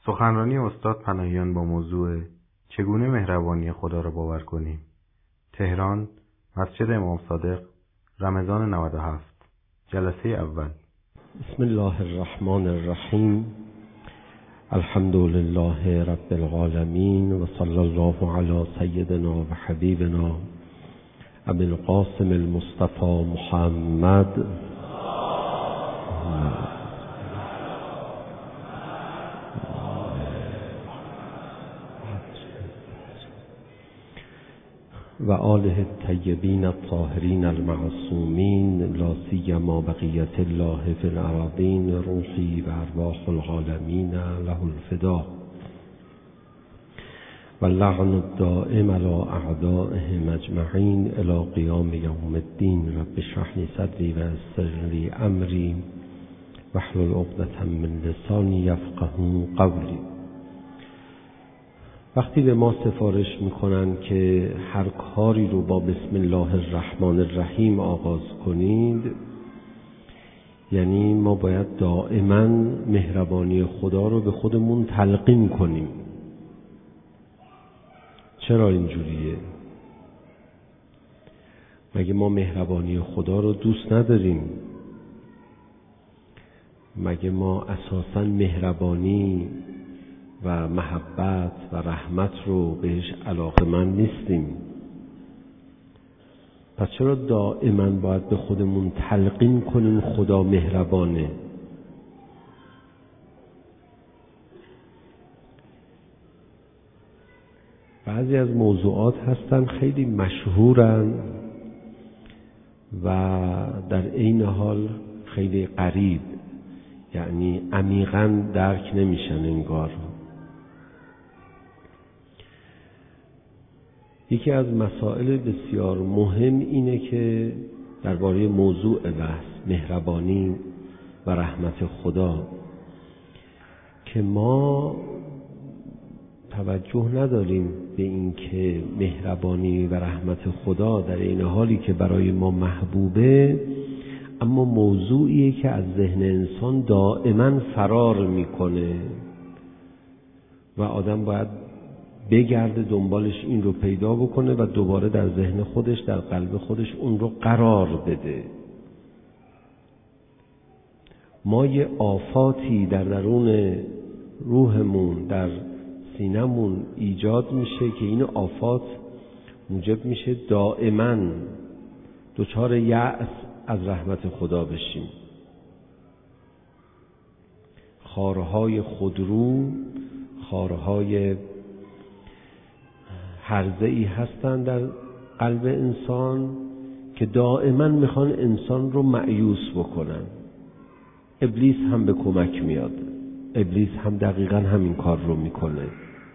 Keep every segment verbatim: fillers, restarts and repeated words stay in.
سخنرانی استاد پناهیان با موضوع چگونه مهربانی خدا را باور کنیم. تهران، مسجد امام صادق، رمضان نود و هفت. جلسه اول. بسم الله الرحمن الرحیم. الحمد لله رب العالمین و صلی الله علی سیدنا و حبیبنا ابی القاسم المصطفى محمد و آله الطیبین الطاهرین المعصومین، لا سیما بقیت الله فی الارضین، روحی و ارواح العالمین له الفدا و لعن الدائم علی اعدائهم اجمعین الی قیام یوم الدین. رب اشرح لی صدری و یسر لی امری واحلل عقدة من لسانی یفقهوا قولی. وقتی به ما سفارش میکنن که هر کاری رو با بسم الله الرحمن الرحیم آغاز کنید، یعنی ما باید دائما مهربانی خدا رو به خودمون تلقین کنیم. چرا اینجوریه؟ مگه ما مهربانی خدا رو دوست نداریم؟ مگه ما اساساً مهربانی و محبت و رحمت رو بهش علاقه‌مند نیستیم؟ پس چرا دائما باید به خودمون تلقین کنیم خدا مهربانه؟ بعضی از موضوعات هستن خیلی مشهورن و در عین حال خیلی غریب، یعنی عمیقاً درک نمیشن انگار. یکی از مسائل بسیار مهم اینه که درباره موضوع بحث مهربانی و رحمت خدا که ما توجه نداریم به این که مهربانی و رحمت خدا در این حالی که برای ما محبوبه، اما موضوعیه که از ذهن انسان دائما فرار میکنه و آدم باید بگرده دنبالش این رو پیدا بکنه و دوباره در ذهن خودش، در قلب خودش اون رو قرار بده. ما یه آفاتی در درون روحمون، در سینمون ایجاد میشه که این آفات موجب میشه دائما دچار یأس از رحمت خدا بشیم. خارهای خودرو، خارهای هرزه‌ای هستن در قلب انسان که دائما میخوان انسان رو مأیوس بکنن. ابلیس هم به کمک میاد. ابلیس هم دقیقا همین کار رو میکنه.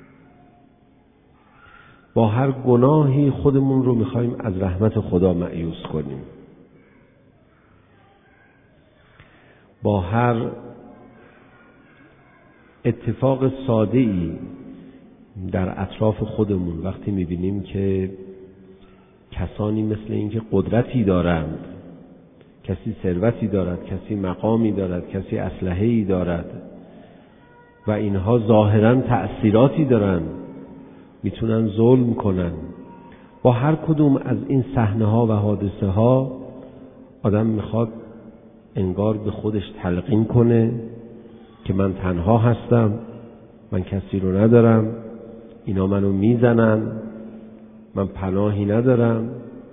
با هر گناهی خودمون رو میخوایم از رحمت خدا مأیوس کنیم. با هر اتفاق ساده‌ای در اطراف خودمون وقتی میبینیم که کسانی مثل این که قدرتی دارند، کسی ثروتی دارد، کسی مقامی دارد، کسی اسلحه‌ای دارد و اینها ظاهراً تأثیراتی دارن، میتونن ظلم کنن، با هر کدوم از این صحنه‌ها و حادثه‌ها آدم میخواد انگار به خودش تلقین کنه که من تنها هستم، من کسی رو ندارم، اینا منو میزنن، من پناهی ندارم.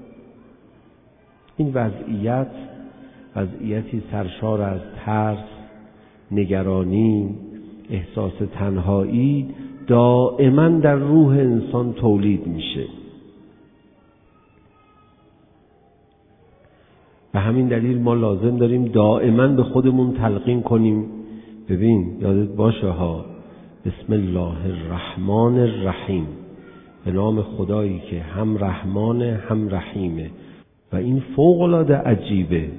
این وضعیت وضعیتی سرشار از ترس، نگرانی، احساس تنهایی دائما در روح انسان تولید میشه. به همین دلیل ما لازم داریم دائما به خودمون تلقین کنیم. ببین یادت باشه ها، بسم الله الرحمن الرحیم، به نام خدایی که هم رحمانه هم رحیمه. و این فوق‌العاده عجیبه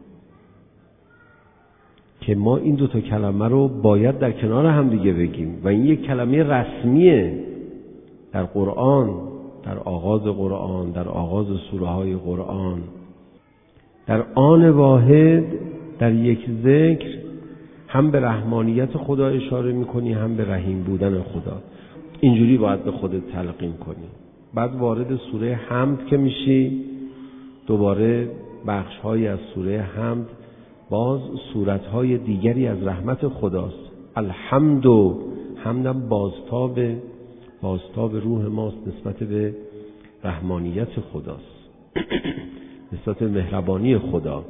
که ما این دوتا کلمه رو باید در کنار هم دیگه بگیم و این یک کلمه رسمیه در قرآن، در آغاز قرآن، در آغاز سوره های قرآن. در آن واحد در یک ذکر هم به رحمانیت خدا اشاره میکنی، هم به رحیم بودن خدا. اینجوری باید به خودت تلقین کنی. بعد وارد سوره حمد که میشی، دوباره بخش‌هایی از سوره حمد باز صورت‌های دیگری از رحمت خداست. الحمد، حمدم بازتاب بازتاب روح ماست نسبت به رحمانیت خداست، نسبت به مهربانی خدا.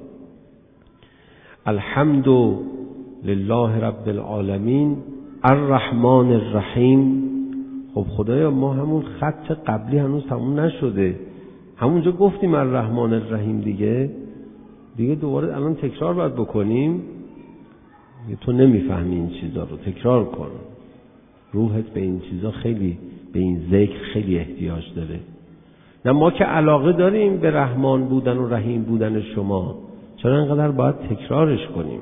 الحمد لله رب العالمین الرحمن الرحیم. خب خدایا ما همون خط قبلی هنوز تموم نشده، همونجا گفتیم الرحمن الرحیم دیگه دیگه دوباره الان تکرار باید بکنیم؟ تو نمیفهمی این چیزا رو، تکرار کن. روحت به این چیزا خیلی، به این ذکر خیلی احتیاج داره. نه ما که علاقه داریم به رحمان بودن و رحیم بودن شما، چرا اینقدر باید تکرارش کنیم؟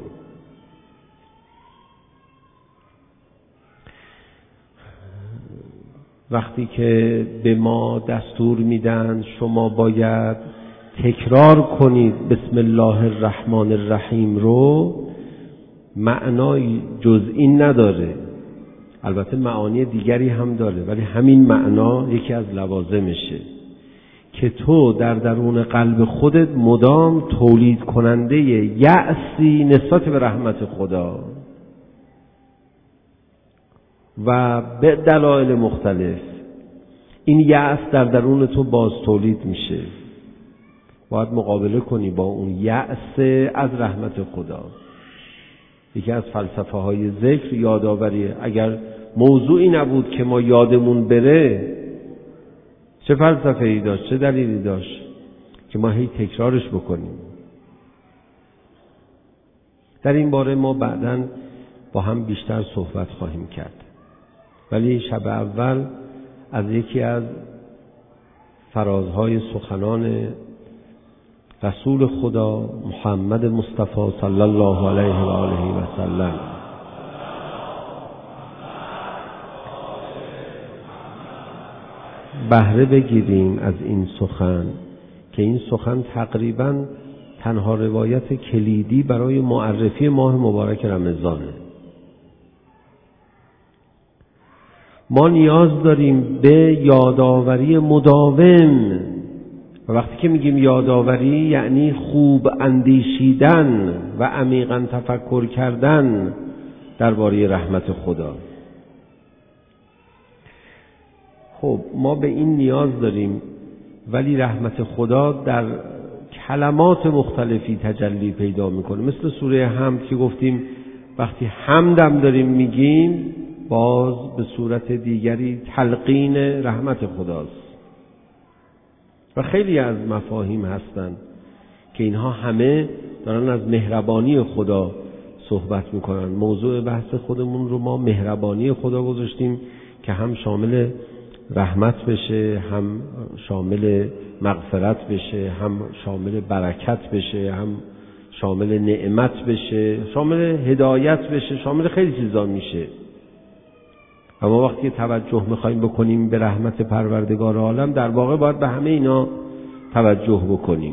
وقتی که به ما دستور میدن شما باید تکرار کنید بسم الله الرحمن الرحیم رو، معنای جز این نداره، البته معانی دیگری هم داره، ولی همین معنا یکی از لوازمشه که تو در درون قلب خودت مدام تولید کننده یأسی نسبت به رحمت خدا و به دلایل مختلف این یأس در درون تو باز تولید میشه. باید مقابله کنی با اون یأس از رحمت خدا. یکی از فلسفه های ذکر یادآوریه. اگر موضوعی نبود که ما یادمون بره، چه فلسفه ای داشت، چه دلیلی داشت که ما هی تکرارش بکنیم؟ در این باره ما بعداً با هم بیشتر صحبت خواهیم کرد، ولی شب اول از یکی از فرازهای سخنان رسول خدا محمد مصطفی صلی الله علیه و آله و سلم بهره بگیریم از این سخن که این سخن تقریباً تنها روایت کلیدی برای معرفی ماه مبارک رمضانه. ما نیاز داریم به یادآوری مداوم، و وقتی که میگیم یادآوری یعنی خوب اندیشیدن و عمیقاً تفکر کردن درباره رحمت خدا. خب ما به این نیاز داریم، ولی رحمت خدا در کلمات مختلفی تجلی پیدا میکنه. مثل سوره حمد که گفتیم وقتی حمدم داریم میگیم باز به صورت دیگری تلقین رحمت خداست. و خیلی از مفاهیم هستن که اینها همه دارن از مهربانی خدا صحبت میکنن. موضوع بحث خودمون رو ما مهربانی خدا گذاشتیم که هم شامل رحمت بشه، هم شامل مغفرت بشه، هم شامل برکت بشه، هم شامل نعمت بشه، شامل هدایت بشه، شامل خیلی چیزا میشه. اما وقتی توجه میخوایم بکنیم به رحمت پروردگار عالم، در واقع باید به همه اینا توجه بکنیم.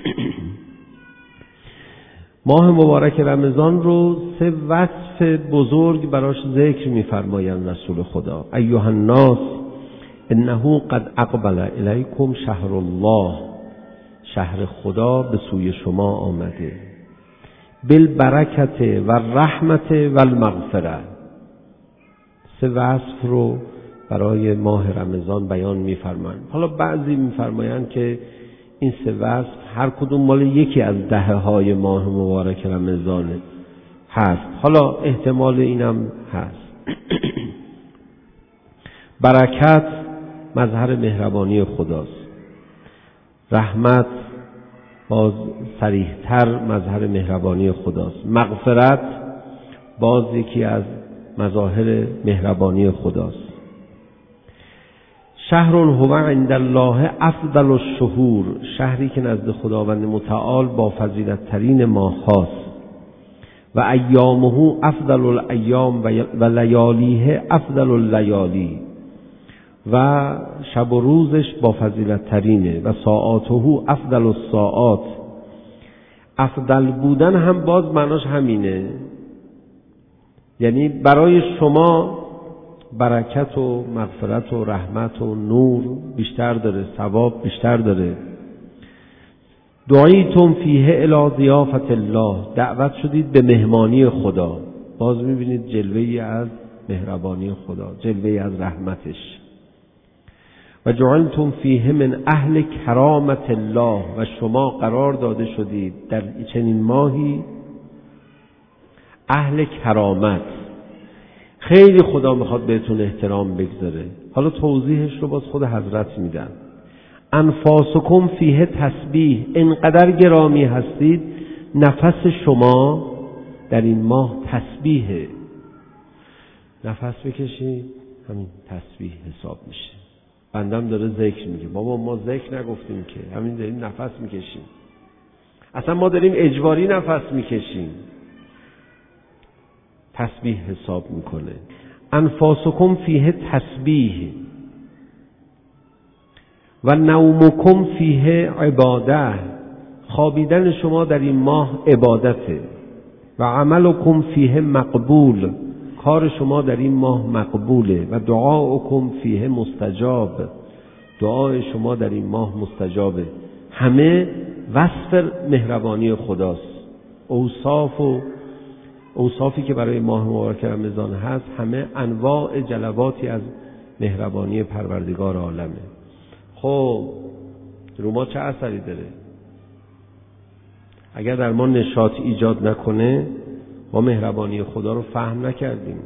ماه مبارک رمضان رو سه وصف بزرگ براش ذکر میفرمایند رسول خدا. ایها الناس انه قد اقبل الیکم شهر الله، شهر خدا به سوی شما آمده، بالبرکت و رحمت و المغفره. سه وصف رو برای ماه رمضان بیان می‌فرمایند. حالا بعضی می‌فرمایند که این سه وصف هر کدوم مال یکی از دهه‌های ماه مبارک رمضان هست. حالا احتمال اینم هست. برکت مظهر مهربانی خداست. رحمت باز صریح‌تر مظهر مهربانی خداست. مغفرت باز یکی از مظاهر مهربانی خداست. شهر هو عند الله افضل الشهور، شهری که نزد خداوند متعال با فضیلت ترین ماه هاست. و ایامه افضل الایام و لیالیه افضل اللیالی، و شب و روزش با فضیلت ترینه. و ساعاته افضل الساعات، افضل بودن هم باز معناش همینه. یعنی برای شما برکت و مغفرت و رحمت و نور بیشتر داره، ثواب بیشتر داره. دعیتم فیه الی ضیافت الله، دعوت شدید به مهمانی خدا. باز میبینید جلوه‌ای از مهربانی خدا، جلوه‌ای از رحمتش. و جعلتم فیه من اهل کرامت الله، و شما قرار داده شدید در چنین ماهی اهل کرامت. خیلی خدا میخواد بهتون احترام بگذاره. حالا توضیحش رو باز خود حضرت میدن. انفاسکم فیه تسبیح، اینقدر گرامی هستید نفس شما در این ماه تسبیحه. نفس بکشید همین تسبیح حساب میشه. بندم داره ذکر میگه، بابا ما ذکر نگفتیم که، همین داریم نفس میکشیم. اصلا ما داریم اجباری نفس میکشیم. تسبیح حساب میکنه. انفاسکم فیه تسبیح و نومکم فیه عباده، خوابیدن شما در این ماه عبادته. و عملکم فیه مقبول، کار شما در این ماه مقبوله. و دعاؤکم فیه مستجاب، دعای شما در این ماه مستجابه. همه وصف مهربانی خداست. اوصاف و اوصافی که برای ماه مبارک رمضان هست همه انواع جلواتی از مهربانی پروردگار عالمه. خب رو ما چه اثری داره؟ اگر در ما نشاط ایجاد نکنه، ما مهربانی خدا رو فهم نکردیم.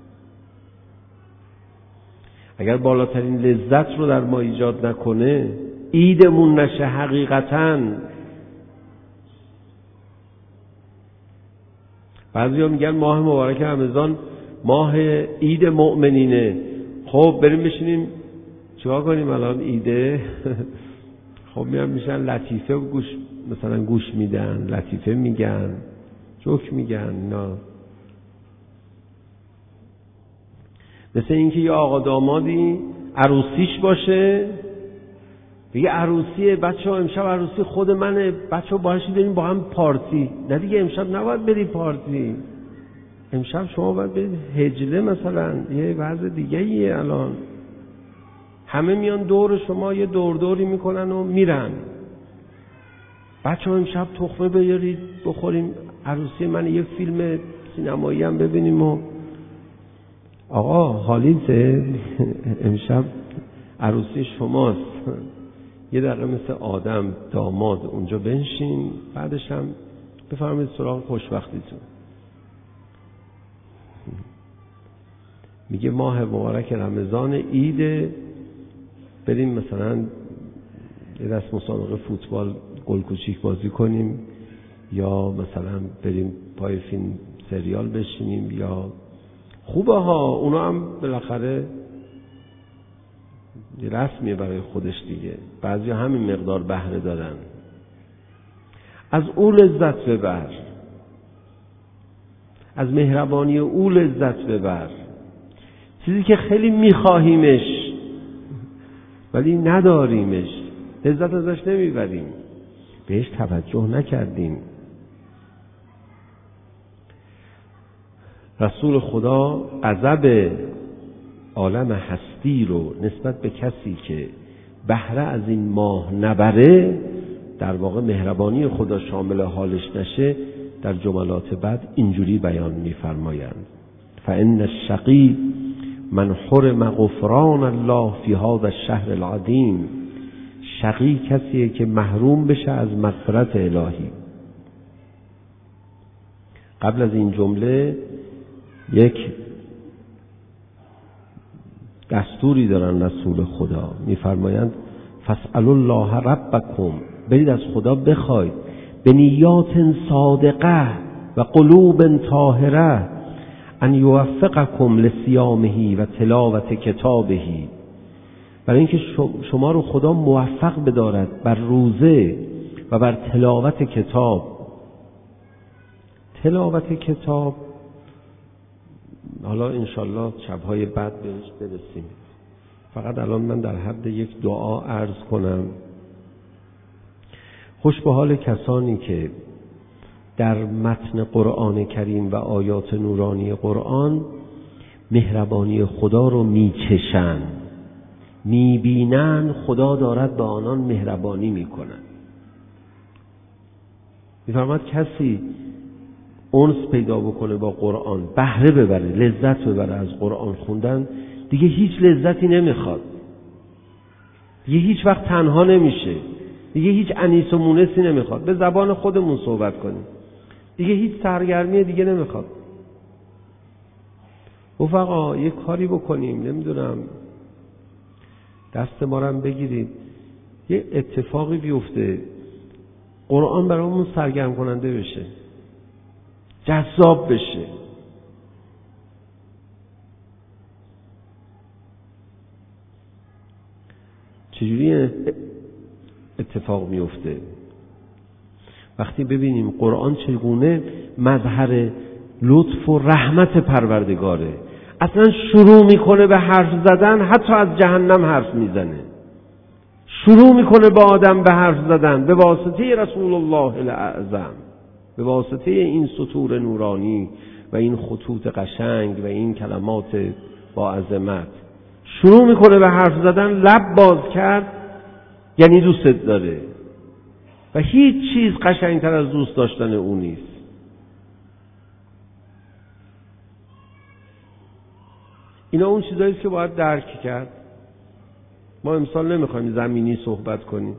اگر بالاترین لذت رو در ما ایجاد نکنه، عیدمون نشه حقیقتاً. بعضی ها میگن ماه مبارک رمضان ماه عید مؤمنینه. خب بریم بشینیم چیکار کنیم الان عیده؟ خب میان میشن لطیفه گوش مثلا گوش میدن، لطیفه میگن، جوک میگن. نه، مثل اینکه یه آقا دامادی عروسیش باشه، بگه عروسیه بچه‌ها، امشب عروسی خود منه، بچه‌ها باهاش بریم با هم پارتی. نه دیگه، امشب نباید بری پارتی، امشب شما باید برید هجله مثلا، یه وضع دیگه ایه. الان همه میان دور شما یه دور دوری میکنن و میرن. بچه‌ها امشب تخمه بیارید بخوریم، عروسی من، یه فیلم سینمایی هم ببینیم. و آقا حالیته امشب عروسی شماست، یه دقیقه مثل آدم داماد اونجا بنشین، بعدش هم بفرمایید سراغ خوشبختیتون. میگه ماه مبارک رمضان عید، بریم مثلا یه دست مسابقه فوتبال گل کوچیک بازی کنیم، یا مثلا بریم پای فیلم سریال بشینیم. یا خوبه ها، اونا هم بالاخره رسمیه برای خودش دیگه، بعضی همین مقدار بهره دارن. از او لذت ببر، از مهربانی او لذت ببر. چیزی که خیلی میخواهیمش ولی نداریمش، لذت ازش نمیبریم، بهش توجه نکردیم. رسول خدا غضب عالم هستی رو نسبت به کسی که بهره از این ماه نبره، در واقع مهربانی خدا شامل حالش نشه، در جملات بعد اینجوری بیان می‌فرمایند: فإن الشقی من حرم غفران الله فی هذا الشهر العظیم. شقی کسیه که محروم بشه از مغفرت الهی. قبل از این جمله یک دستوری دارن رسول خدا، میفرمایند فاسألوا الله ربکم، برید از خدا بخواید، به نیات صادقه و قلوب طاهره، ان یوفقکم لصیامه و تلاوت کتابه، برای اینکه شما رو خدا موفق بدارد بر روزه و بر تلاوت کتاب. تلاوت کتاب حالا انشالله شبهای بعد بهش برسیم. فقط الان من در حد یک دعا عرض کنم. خوش به حال کسانی که در متن قرآن کریم و آیات نورانی قرآن مهربانی خدا رو میچشن، میبینن خدا دارد به آنان مهربانی میکنن. میفرماد کسی انس پیدا بکنه با قرآن، بهره ببره، لذت ببره از قرآن خوندن، دیگه هیچ لذتی نمیخواد، دیگه هیچ وقت تنها نمیشه، دیگه هیچ انیس و مونسی نمیخواد. به زبان خودمون صحبت کنیم، دیگه هیچ سرگرمی دیگه نمیخواد. رفقا یه کاری بکنیم، نمیدونم دست ما رو بگیرید یه اتفاقی بیفته، قرآن برامون سرگرم کننده بشه، جذاب بشه. چجوری اتفاق میفته؟ وقتی ببینیم قرآن چگونه مظهر لطف و رحمت پروردگاره، اصلا شروع میکنه به حرف زدن، حتی از جهنم حرف میزنه، شروع میکنه با آدم به حرف زدن به واسطه رسول الله الاعظم، به واسطه این سطور نورانی و این خطوط قشنگ و این کلمات با عظمت. شروع میکنه به حرف زدن، لب باز کرد یعنی دوستت داره و هیچ چیز قشنگتر از دوست داشتن اون نیست. اینا اون چیزاییست که باید درک کرد. ما امسال نمیخوایم زمینی صحبت کنیم،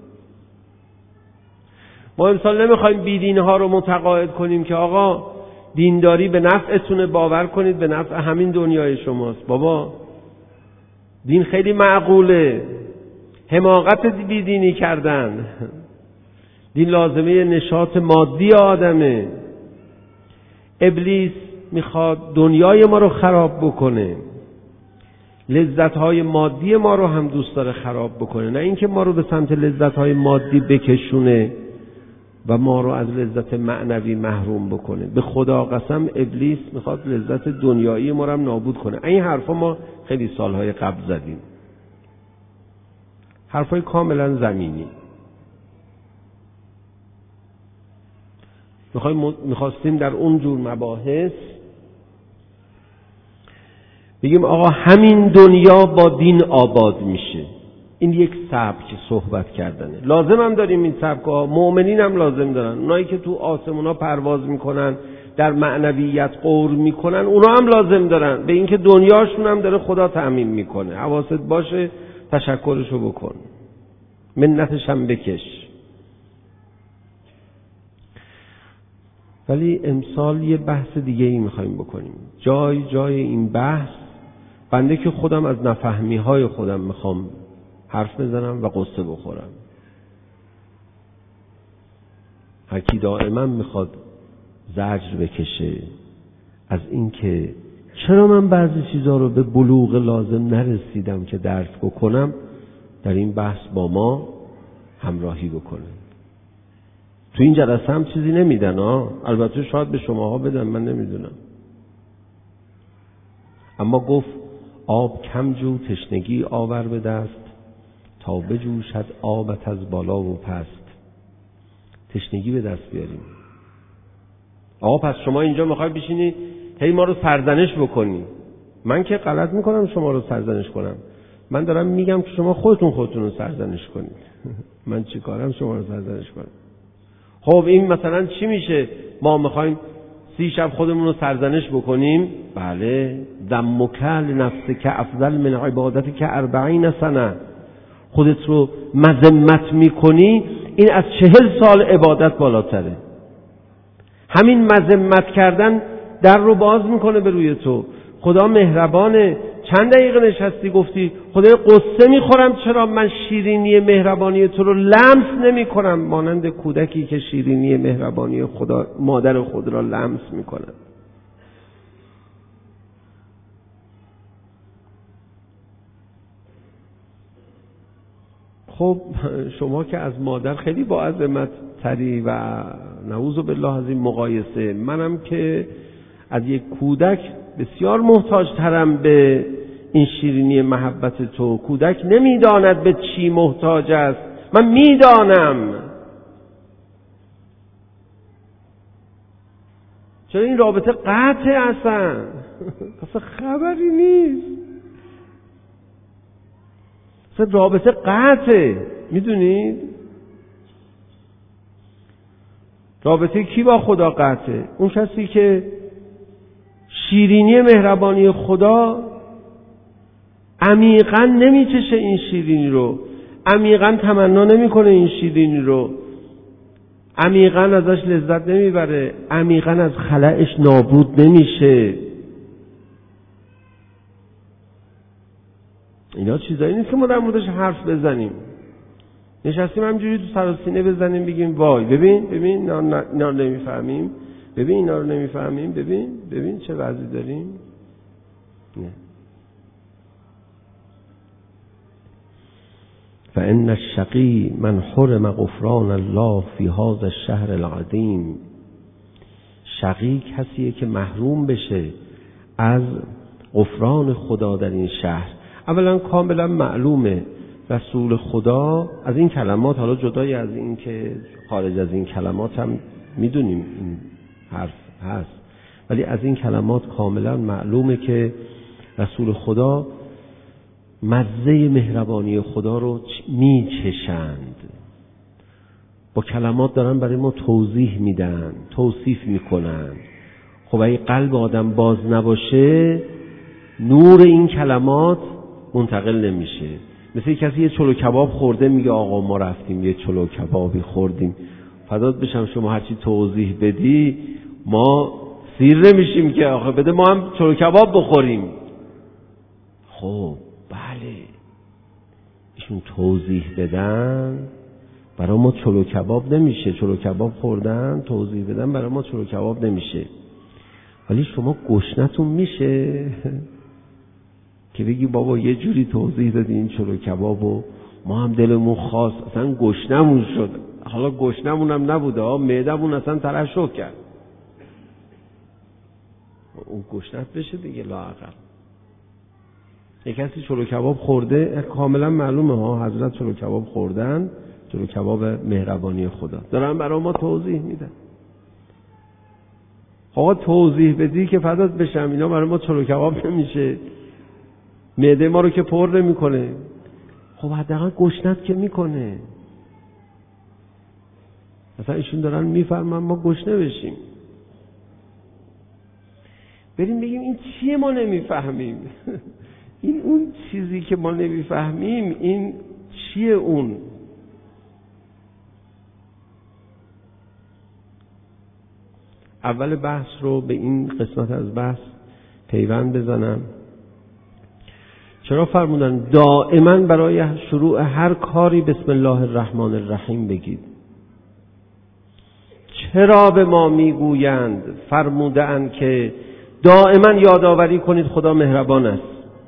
ما امسال نمیخوایم بیدینها رو متقاعد کنیم که آقا دینداری به نفعتونه، باور کنید به نفع همین دنیای شماست. بابا دین خیلی معقوله، حماقت بیدینی کردن. دین لازمه نشاط مادی آدمه. ابلیس میخواد دنیای ما رو خراب بکنه، لذت‌های مادی ما رو هم دوست داره خراب بکنه، نه اینکه ما رو به سمت لذت‌های مادی بکشونه و ما رو از لذت معنوی محروم بکنه. به خدا قسم ابلیس میخواد لذت دنیایی ما رو هم نابود کنه. این حرفا ما خیلی سالهای قبل زدیم، حرفای کاملا زمینی. میخوایم میخواستیم در اون جور مباحث بگیم آقا همین دنیا با دین آباد میشه. این یک سبک صحبت کردنه. لازم هم داریم این سبک ها، مؤمنین هم لازم دارن. اونایی که تو آسمونا پرواز میکنن، در معنویت غور میکنن، اونا هم لازم دارن به اینکه دنیاشون هم داره خدا تأمین میکنه. حواست باشه، تشکرشو بکن، منتش هم بکش. ولی امسال یه بحث دیگه ای میخوایم بکنیم. جای جای این بحث بنده که خودم از نفهمی های خودم میخوام حرف بزنم و قصه بخورم. هر کی دائما میخواد زجر بکشه از این که چرا من بعضی چیزا رو به بلوغ لازم نرسیدم که درک بکنم، در این بحث با ما همراهی بکنه. تو این جلسه هم چیزی نمیدن ها، البته شاید به شماها بدن، من نمیدونم. اما گفت آب کم جو تشنگی آور به دست، تا بجوشد آبت از بالا و پست. تشنگی به دست بیاریم. آقا پس شما اینجا میخوای بشینی هی ما رو سرزنش بکنی. من که غلط میکنم شما رو سرزنش کنم، من دارم میگم که شما خودتون خودتون رو سرزنش کنید. من چی کارم شما رو سرزنش کنم؟ خب این مثلا چی میشه؟ ما میخوایم سی شب خودمون رو سرزنش بکنیم؟ بله. ذمک لنفسک افضل من عبادتک اربعین سنه. خودت رو مذمت میکنی، این از چهل سال عبادت بالاتره. همین مذمت کردن در رو باز میکنه به روی تو. خدا مهربانه. چند دقیقه نشستی گفتی خدای قصه میخورم چرا من شیرینی مهربانی تو رو لمس نمی کنم، مانند کودکی که شیرینی مهربانی خدا مادر خود را لمس میکنه. خب شما که از مادر خیلی با عظمت تری و نعوذ بالله از این مقایسه، منم که از یک کودک بسیار محتاج ترم به این شیرینی محبت تو. کودک نمیداند به چی محتاج است، من میدانم. چرا این رابطه قطعه اصلا اصلا خبری نیست، اصلا رابطه قطعه. میدونید رابطه کی با خدا قطعه؟ اون کسی که شیرینی مهربانی خدا عمیقاً نمیچشه این شیرینی رو، عمیقاً تمنا نمیکنه این شیرینی رو، عمیقاً ازش لذت نمیبره، عمیقاً از خلأش نابود نمیشه. اینا چیزایی نیست که ما در موردش حرف بزنیم، نشستیم همجوری تو سر و سینه بزنیم بگیم وای ببین ببین اینا رو نمیفهمیم، ببین اینا رو نمیفهمیم، ببین ببین چه وضعی داریم. نه. فإن الشقی من حرم غفران الله فی هذا الشهر العظیم. شقی کسیه که محروم بشه از غفران خدا در این شهر. اولا کاملا معلومه رسول خدا از این کلمات، حالا جدای از این که خارج از این کلمات هم میدونیم این حرف هست، ولی از این کلمات کاملا معلومه که رسول خدا مزه مهربانی خدا رو میچشند، با کلمات دارن برای ما توضیح میدن، توصیف میکنن. خب اگه قلب آدم باز نباشه نور این کلمات منتقل نمیشه. مثل کسی یه چلو کباب خورده میگه آقا ما رفتیم یه چلو کبابی خوردیم، فدات بشم شما هرچی توضیح بدی ما سیر نمیشیم که آخه بده ما هم چلو کباب بخوریم. خب بله ایشون توضیح بدن برای ما چلو کباب نمیشه، چلو کباب خوردن توضیح بدن برای ما چلو کباب نمیشه. ولی شما گشنتون میشه که بگی بابا یه جوری توضیح دادی این چلو کبابو ما هم دلمون خواست اصلا گشنمون شد، حالا گشنمون هم نبوده ها معدمون اصلا ترشح کرد. اون گشنت بشه دیگه لااقل. یک کسی چلو کباب خورده کاملا معلومه ها حضرت چلو کباب خوردن، چلو کباب مهربانی خدا دارن برای ما توضیح میدن. آقا توضیح بدی که فدات بشم اینا برای ما چلو کباب نمیشه، معده ما رو که پر نمیکنه. خب حداقل گشنت که میکنه. مثلا ایشون دارن میفرمن ما گشنه بشیم، بریم بگیم این چیه ما نمیفهمیم این اون چیزی که ما نمیفهمیم این چیه اون. اول بحث رو به این قسمت از بحث پیوند بزنم. چرا فرمودن دائما برای شروع هر کاری بسم الله الرحمن الرحیم بگید؟ چرا به ما میگویند فرمودند که دائما یادآوری کنید خدا مهربان است؟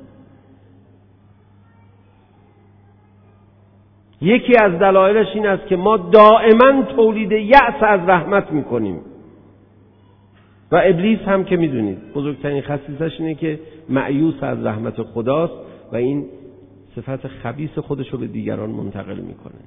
یکی از دلایلش این است که ما دائما تولید یأس از رحمت میکنیم و ابلیس هم که میدونید بزرگترین خصیصش اینه که مایوس از رحمت خداست و این صفت خبیث خودش رو به دیگران منتقل میکنه.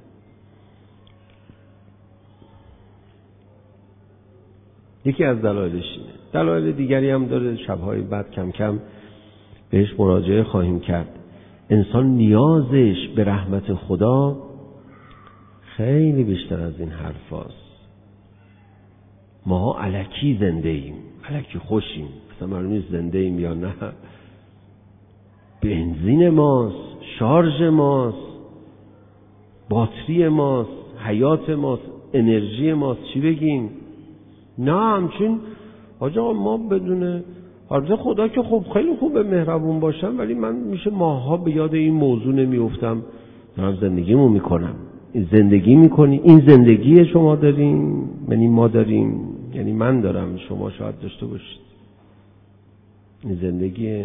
یکی از دلایلش اینه. دلایل دیگری هم داره، شبهای بعد کم کم بهش مراجعه خواهیم کرد. انسان نیازش به رحمت خدا خیلی بیشتر از این حرف هاست. ما الکی زنده ایم، الکی خوشیم، اصلا معلوم نیست زنده ایم یا نه. بنزین ماست، شارژ ماست، باتری ماست، حیات ماست، انرژی ماست، چی بگیم؟ نه همچین آجا ما بدونه البته خدا که خب خیلی خوبه مهربون باشم، ولی من میشه ماها به یاد این موضوع نمیافتم دارم زندگیمو میکنم. این زندگی میکنی، این زندگی شما داریم، یعنی ما داریم، یعنی من دارم، شما شاید داشته باشید. این زندگی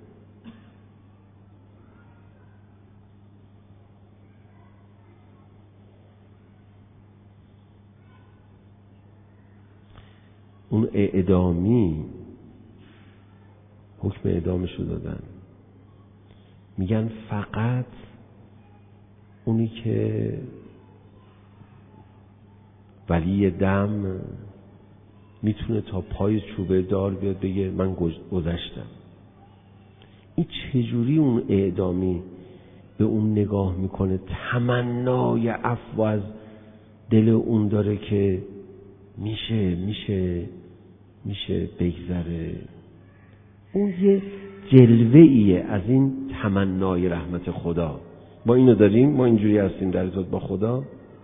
اون اعدامی حکم اعدامشو دادن، میگن فقط اونی که ولی دم میتونه تا پای چوبه دار بیاد بگه من گذشتم. این چجوری اون اعدامی به اون نگاه میکنه، تمنای عفو از دل اون داره که میشه میشه میشه بگذره. اون یه جلوه ایه از این تمنای رحمت خدا. ما اینو داریم، ما اینجوری هستیم در ارتباط با خدا.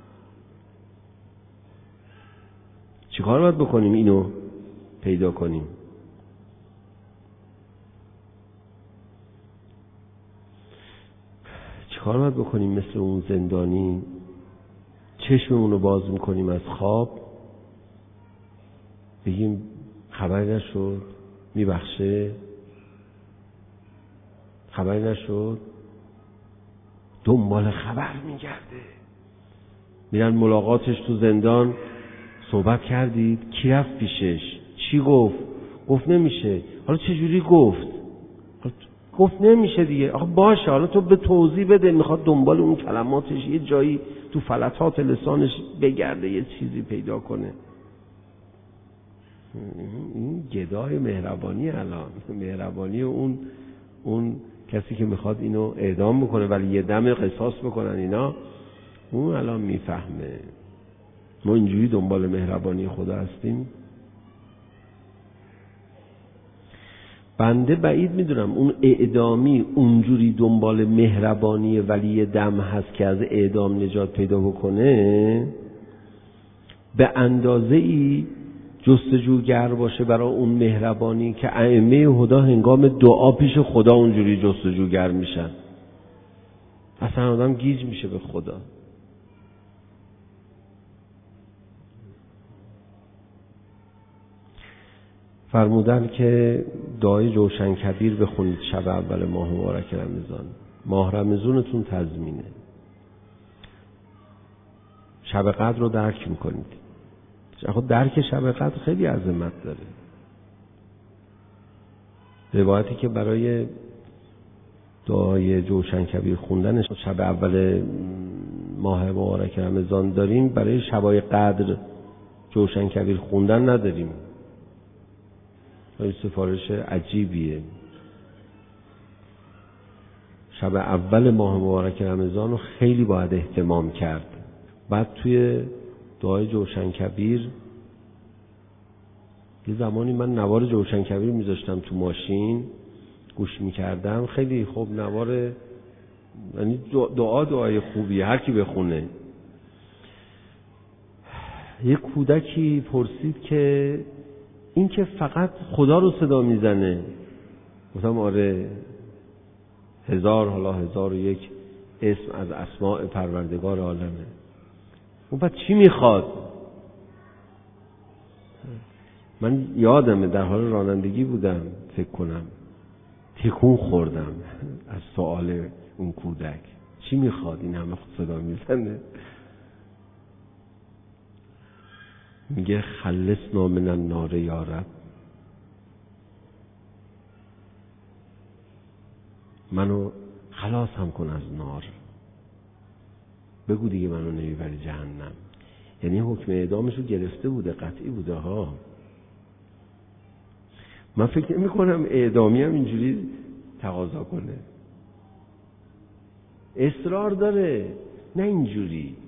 چیکار باید بکنیم اینو پیدا کنیم؟ چیکار باید بکنیم مثل اون زندانی چشممون رو باز میکنیم از خواب، بگیم خبری نشد، میبخشه، خبری نشد، دنبال خبر میگرده. میرن ملاقاتش تو زندان، صحبت کردید؟ کی رفت پیشش؟ چی گفت؟ گفت نمیشه. حالا چجوری گفت؟ گفت نمیشه دیگه. آخه باشه، حالا تو به توضیح بده. میخواد دنبال اون کلماتش یه جایی تو فلتات لسانش بگرده، یه چیزی پیدا کنه. این گدای مهربانی، الان مهربانی اون اون کسی که میخواد اینو اعدام بکنه ولی یه دم قصاص بکنن اینا، اون الان میفهمه. ما اینجوری دنبال مهربانی خدا هستیم. بنده بعید میدونم اون اعدامی اونجوری دنبال مهربانی ولی دم هست که از اعدام نجات پیدا بکنه، به اندازه ای جستجوگر باشه برای اون مهربانی که ائمه هدا هنگام دعا پیش خدا اونجوری جستجوگر میشن. اصلا آدم گیج میشه به خدا. فرمودن که دعای جوشن کبیر بخونید شب اول ماه مبارک رمضان. ماه رمضانتون تضمینه. شب قدر رو درک میکنید. خود درک شب قدر خیلی عظمت داره. روایتی که برای دعای جوشن کبیر خوندن شب اول ماه مبارک رمضان داریم، برای شبای قدر جوشن کبیر خوندن نداریم. این سفارش عجیبیه. شب اول ماه مبارک رمضان رو خیلی باید اهتمام کرد. بعد توی دعای جوشن کبیر، یه زمانی من نوار جوشن کبیر میذاشتم تو ماشین گوش میکردم. خیلی خوب نوار، یعنی دعا دعای خوبیه، هر کی بخونه. یه کودکی پرسید که این که فقط خدا رو صدا میزنه. گفتم آره، هزار حالا هزار و یک اسم از اسماء پروردگار عالمه. اون بعد چی میخواد؟ من یادمه در حال رانندگی بودم، فکر کنم تکون خوردم از سوال اون کودک. چی میخواد این همه صدا میزنه؟ میگه خلصنا من النار یا رب، منو خلاص هم کن از نار. بگو دیگه منو نمیبری جهنم. یعنی حکم اعدامشو گرفته بوده، قطعی بوده ها. من فکر نمی کنم اعدامی هم اینجوری تقاضا کنه. اصرار داره، نه اینجوری.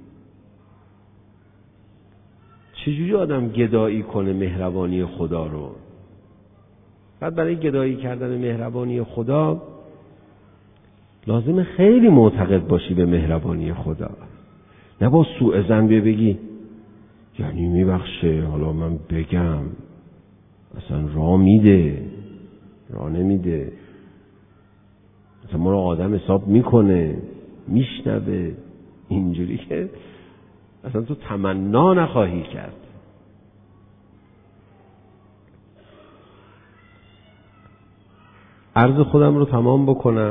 چجوری آدم گدایی کنه مهربانی خدا رو؟ بعد برای گدایی کردن مهربانی خدا لازمه خیلی معتقد باشی به مهربانی خدا، نه با سوء ظن بگی یعنی میبخشه، حالا من بگم اصلا راه میده، راه نمیده، اصلا ما رو آدم حساب میکنه، میشنوه. اینجوری که اصلا تو تمنا نخواهی کرد. عرض خودم رو تمام بکنم.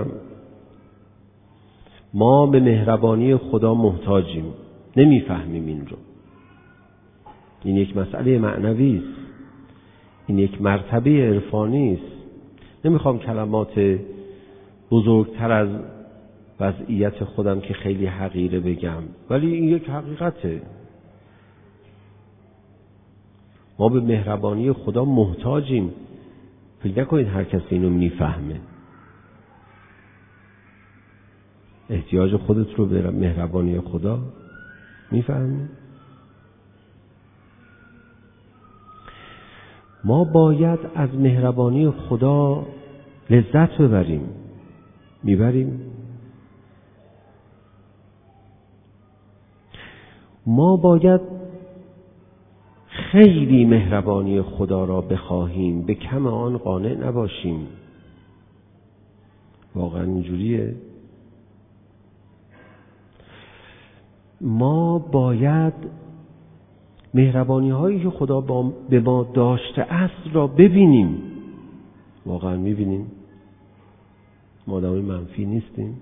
ما به مهربانی خدا محتاجیم، نمیفهمیم این رو. این یک مسئله معنوی است، این یک مرتبه عرفانی است. نمیخوام کلمات بزرگتر از وضعیت خودم که خیلی حقیره بگم، ولی این یک حقیقته. ما به مهربانی خدا محتاجیم. فکر نکنید هر کسی اینو میفهمه. احتیاج خودت رو به مهربانی خدا میفهمی؟ ما باید از مهربانی خدا لذت ببریم. میبریم؟ ما باید خیلی مهربانی خدا را بخواهیم، به کم آن قانع نباشیم. واقعا اینجوریه؟ ما باید مهربانی هایی که خدا با به ما داشته است را ببینیم. واقعا میبینیم؟ ما آدمای منفی نیستیم.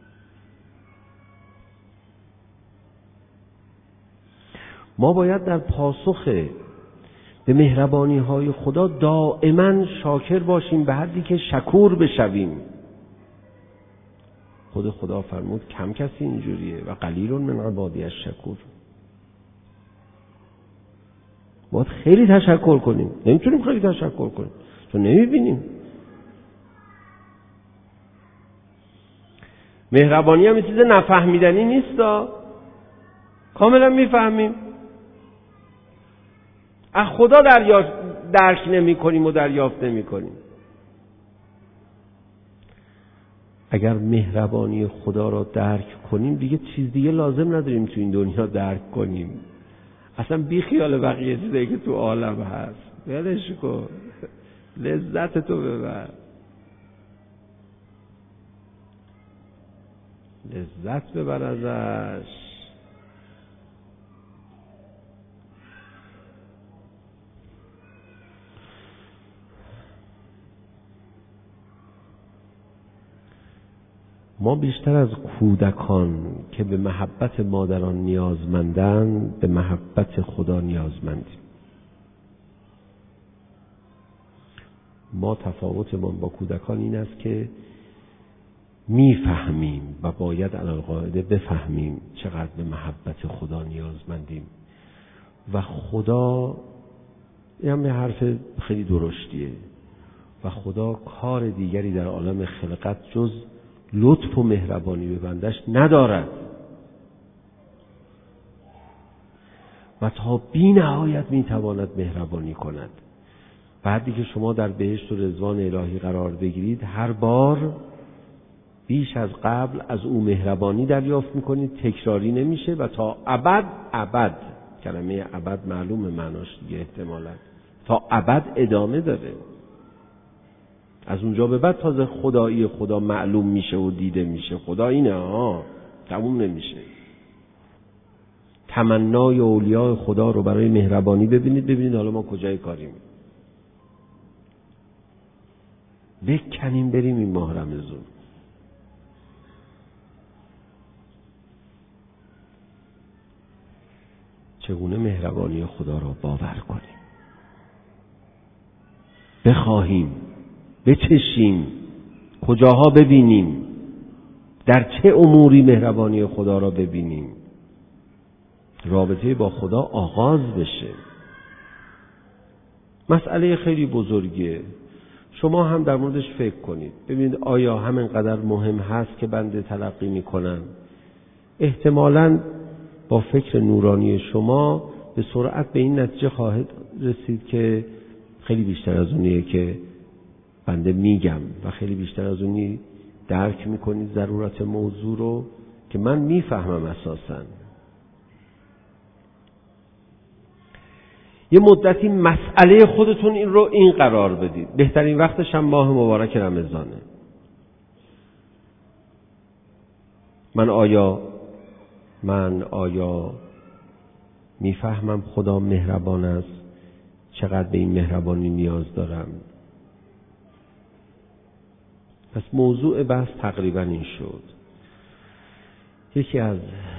ما باید در پاسخ به مهربانی های خدا دائما شاکر باشیم، به حدی که شکور بشویم. خود خدا فرمود کم کسی اینجوریه و قلیل من عبادی الشکور. باید خیلی تشکر کنیم. نمیتونیم خیلی تشکر کنیم چون نمیبینیم. مهربانی هم یه چیز نفهمیدنی نیستا، کاملا میفهمیم. از خدا درک نمی کنیم و دریافت نمی کنیم. اگر مهربانی خدا را درک کنیم دیگه چیز دیگه لازم نداریم تو این دنیا درک کنیم. اصلا بی خیال بقیه چیزایی که تو عالم هست ولش کن، لذت تو ببر، لذت ببر ازش. ما بیشتر از کودکان که به محبت مادران نیازمندند به محبت خدا نیازمندیم. ما تفاوتمان با کودکان این است که میفهمیم و باید علی القاعده بفهمیم چقدر به محبت خدا نیازمندیم و خدا، این هم یه حرف خیلی درشتیه، و خدا کار دیگری در عالم خلقت جز لطف و مهربانی به بندش ندارد و تا بی نهایت میتواند مهربانی کند. بعدی که شما در بهشت و رضوان الهی قرار بگیرید هر بار بیش از قبل از او مهربانی دریافت میکنید، تکراری نمیشه و تا ابد ابد، کلمه ابد معلوم معناش دیگه احتمالاً تا ابد ادامه داره. از اونجا به بعد تازه خدایی خدا معلوم میشه و دیده میشه. خدا اینه ها، تموم نمیشه. تمنای اولیاء خدا رو برای مهربانی ببینید، ببینید حالا ما کجای کاریم. بکنیم بریم این ماه رمضان. چگونه مهربانی خدا را باور کنیم، بخواهیم، بچشیم، کجاها ببینیم، در چه اموری مهربانی خدا را ببینیم. رابطه با خدا آغاز بشه. مسئله خیلی بزرگیه. شما هم در موردش فکر کنید. ببینید آیا همینقدر مهم هست که بنده تلقی میکنم؟ احتمالاً با فکر نورانی شما به سرعت به این نتیجه خواهد رسید که خیلی بیشتر از اونیه که بنده میگم و خیلی بیشتر از اونی درک میکنید ضرورت موضوع رو که من میفهمم. اساساً یه مدتی مسئله خودتون این رو این قرار بدید. بهترین وقتش هم ماه مبارک رمضانه. من آیا من آیا میفهمم خدا مهربان است؟ چقدر به این مهربانی نیاز دارم؟ پس موضوع بحث تقریبا این شد. یکی از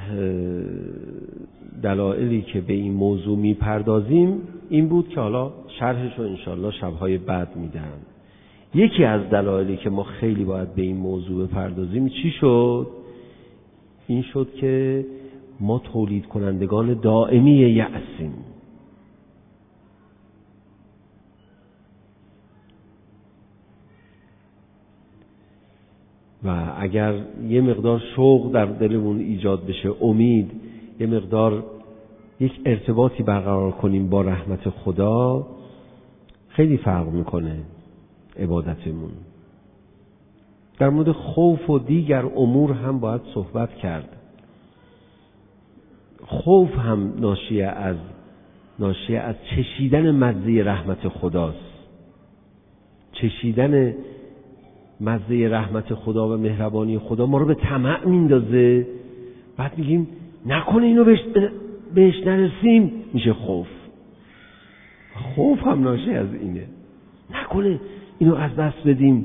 دلایلی که به این موضوع میپردازیم این بود که حالا شرحش رو انشالله شبهای بعد میدم. یکی از دلایلی که ما خیلی باید به این موضوع بپردازیم چی شد؟ این شد که ما تولید کنندگان دائمی یأسیم. و اگر یه مقدار شوق در دلمون ایجاد بشه، امید، یه مقدار یک ارتباطی برقرار کنیم با رحمت خدا، خیلی فرق میکنه عبادتمون. در مورد خوف و دیگر امور هم باید صحبت کرد. خوف هم ناشی از ناشی از چشیدن مزه رحمت خداست. چشیدن مزه رحمت خدا و مهربانی خدا ما رو به طمع میندازه. بعد میگیم نکنه اینو بهش, بهش نرسیم، میشه خوف. خوف هم ناشی از اینه، نکنه اینو از دست بدیم.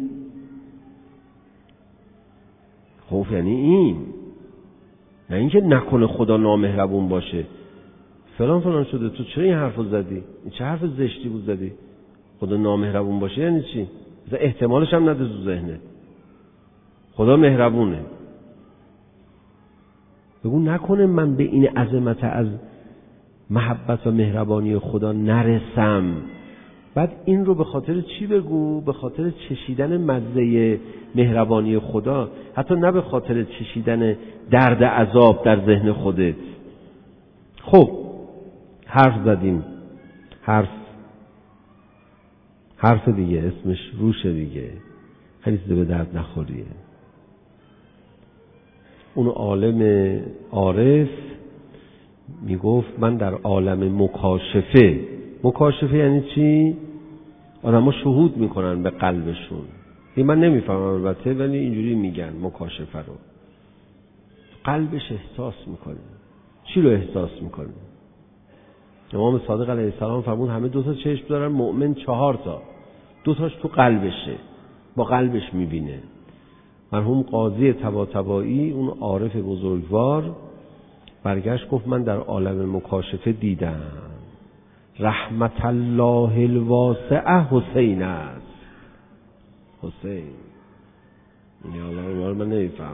خوف یعنی این، نه اینکه نکنه خدا نامهربون باشه. فلان فلان شده، تو چرا این حرفو زدی؟ این چه حرف زشتی بود زدی؟ خدا نامهربون باشه یعنی چی؟ احتمالش هم نده تو ذهنت. خدا مهربونه. بگو نکنه من به این عظمت از محبت و مهربانی خدا نرسم. بعد این رو به خاطر چی بگو؟ به خاطر چشیدن مزه مهربانی خدا، حتی نه به خاطر چشیدن درد عذاب در ذهن خودت. خب حرف زدیم، حرف حرف دیگه اسمش روشه دیگه، خیلی چیز به درد نخوریه. اون عالم عارف میگفت من در عالم مکاشفه. مکاشفه یعنی چی؟ آدم ها شهود میکنن به قلبشون. این من نمیفهمم البته، ولی اینجوری میگن مکاشفه رو. قلبش احساس میکنه. چی رو احساس میکنه؟ امام صادق علیه السلام فرمود همه دو تا چشم دارن، مؤمن چهار تا، دو تاش تو قلبشه، با قلبش میبینه. مرحوم قاضی طباطبایی، اون عارف بزرگوار، برگشت گفت من در عالم مکاشفه دیدم رحمت الله الواسعه حسین است. حسین این عالم من نمیفهمم.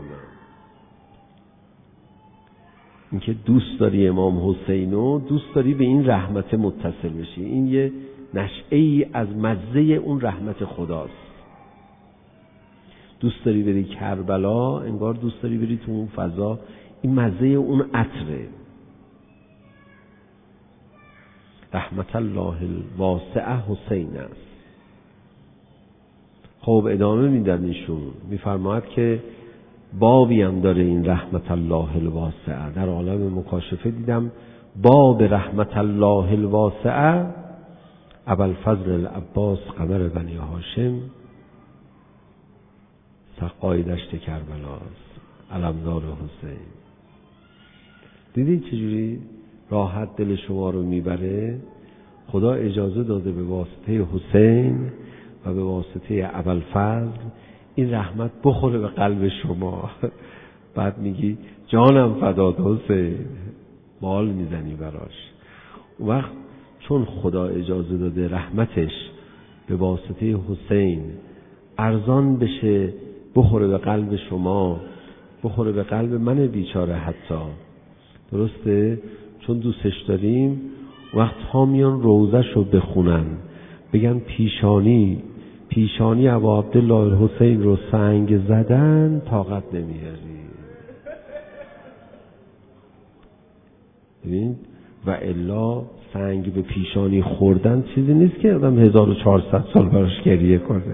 اینکه دوست داری امام حسینو، دوست داری به این رحمت متصل بشی. این یه نشعه ای از مزه اون رحمت خداست. دوست داری بری کربلا، انگار دوست داری بری تو اون فضا. این مزه اون عطره. رحمت الله الواسعه حسین است. خب ادامه میدن ایشون، میفرماید که بابی هم داره این رحمت الله الواسعه. در عالم مکاشفه دیدم باب رحمت الله الواسعه ابوالفضل العباس قمر بنی هاشم سقای دشت کربلاست، علمدار حسین. دیدید چجوری راحت دل شما رو میبره؟ خدا اجازه داده به واسطه حسین و به واسطه ابوالفضل این رحمت بخوره به قلب شما. بعد میگی جانم فدات حسین، مال میزنی براش. اون وقت چون خدا اجازه داده رحمتش به واسطه حسین ارزان بشه، بخوره به قلب شما، بخوره به قلب من بیچاره حتی. درسته؟ چون دوستش داریم. وقت ها میان روزش رو بخونن، بگن پیشانی پیشانی ابا عبدالله الحسین رو سنگ زدن، طاقت نمیاری. ببین و الا سنگ به پیشانی خوردن چیزی نیست که آدم هزار و چهارصد سال براش گریه کنه.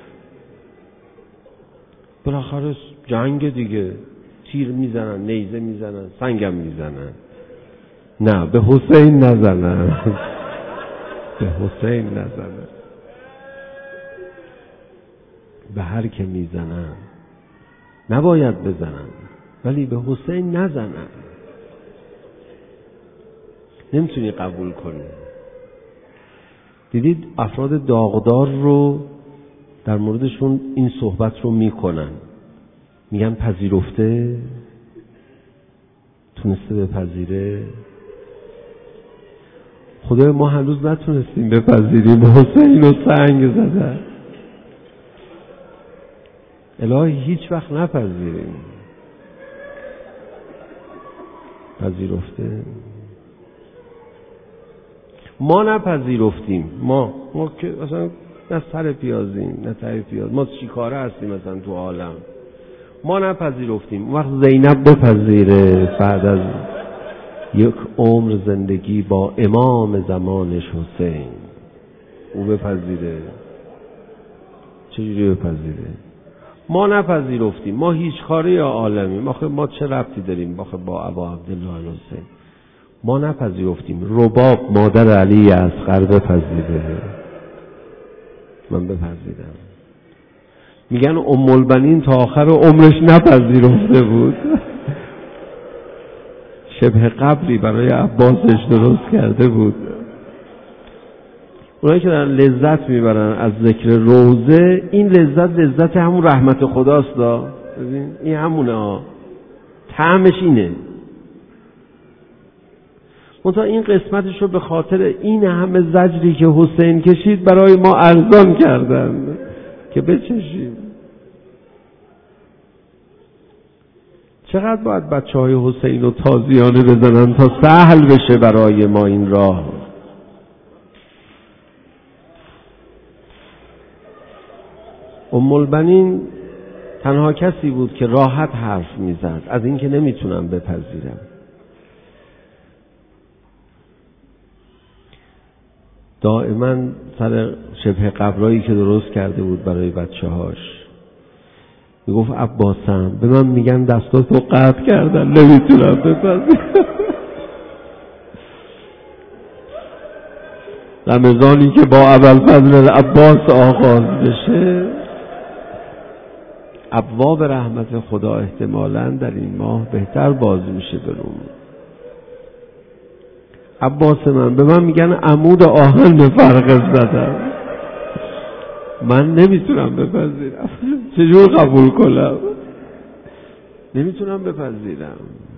بالاخره جنگ دیگه، تیر میزنن، نیزه میزنن، سنگم میزنن. نه به حسین نزنن. به حسین نزنن. به هر که میزنن نباید بزنن، ولی به حسین نزنن. نمیتونی قبول کنی. دیدید افراد داغدار رو در موردشون این صحبت رو میکنن، میگن پذیرفته، تونسته بپذیره. خدای ما هنوز نتونستیم بپذیریم حسین رو سنگ زدن. الهی هیچ وقت نپذیریم. پذیرفته. ما نپذیرفتیم. ما ما که اصلا نه سر پیازیم نه ته پیاز. ما چیکاره هستیم مثلا تو عالم؟ ما نپذیرفتیم. اون وقت زینب بپذیره بعد از یک عمر زندگی با امام زمانش حسین، او بپذیره. چجوری بپذیره؟ ما نپذیرفتیم. ما هیچ کاری عالمی، آخه ما چه ربطی داریم آخه با ابا عبدالله الحسین؟ ما نپذیرفتیم. رباب مادر علی اصغر بپذیره، من بپذیرم. میگن ام البنین تا آخر عمرش نپذیرفته بود. شبه قبری برای عباسش درست کرده بود. اونایی که دارن لذت میبرن از ذکر روزه، این لذت لذت همون رحمت خداست دا. ببین این همونه ها، طعمش اینه. منتها این قسمتش رو به خاطر این همه زجری که حسین کشید برای ما ارزان کردن که بچشیم. چقدر باید بچه های حسین رو تازیانه بزنن تا سهل بشه برای ما این راه. ام البنین تنها کسی بود که راحت حرف میزد از این که نمیتونم بپذیرم. دائما سر شبه قبرایی که درست کرده بود برای بچه هاش میگفت عباسم به من میگن دستاتو قطع کردن نمیتونم بپذیرم. رمضانی که با ابوالفضل عباس آغاز بشه، ابواب رحمت خدا احتمالاً در این ماه بهتر باز میشه برون. عباس من به من میگن عمود آهن به فرق زدم، من نمیتونم بپذیرم. چجور قبول کنم؟ نمیتونم بپذیرم.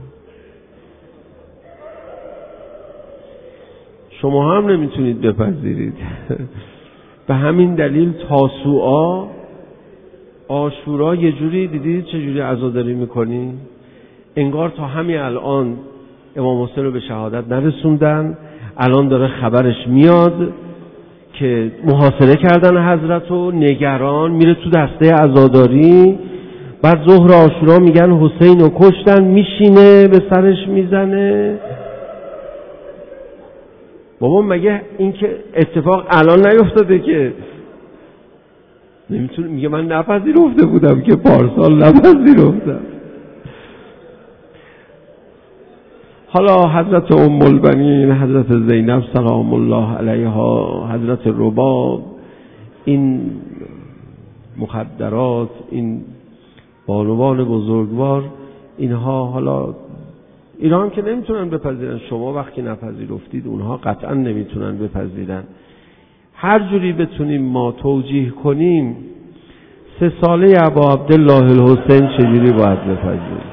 شما هم نمیتونید بپذیرید. به همین دلیل تاسوعا، عاشورا یه جوری دیدید چجوری عزاداری میکنی؟ انگار تا همین الان امام حسین رو به شهادت نرسوندن، الان داره خبرش میاد که محاصره کردن حضرت و نگران میره تو دسته عزاداری. بعد ظهر عاشورا میگن حسین رو کشتن، میشینه به سرش میزنه. بابا مگه این که اتفاق الان نیفتاده که؟ نمیتونه. میگه من نپذیرفته بودم که پارسال نپذیرفتم. حالا حضرت ام البنین، حضرت زینب سلام الله علیها، حضرت رباب، این مخدرات، این بانوان بزرگوار، اینها حالا اینا هم که نمیتونن بپذیرن. شما وقتی نپذیرفتید اونها قطعا نمیتونن بپذیرن. هر جوری بتونیم ما توجیه کنیم سه ساله ابا عبدالله الحسین چجوری باید بپذیریم.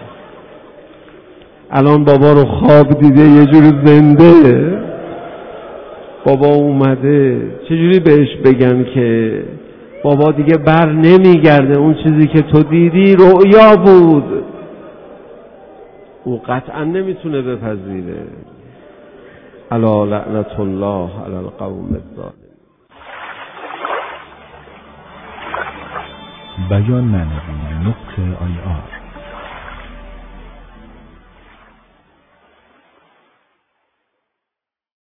الان بابا رو خواب دیده یه جوری زنده، بابا اومده، چجوری بهش بگن که بابا دیگه بر نمیگرده، اون چیزی که تو دیدی رؤیا بود؟ او قطعا نمیتونه بپذیره. الا لعنت الله علی القوم الظالمین. بیان معنوی نقطه آی آر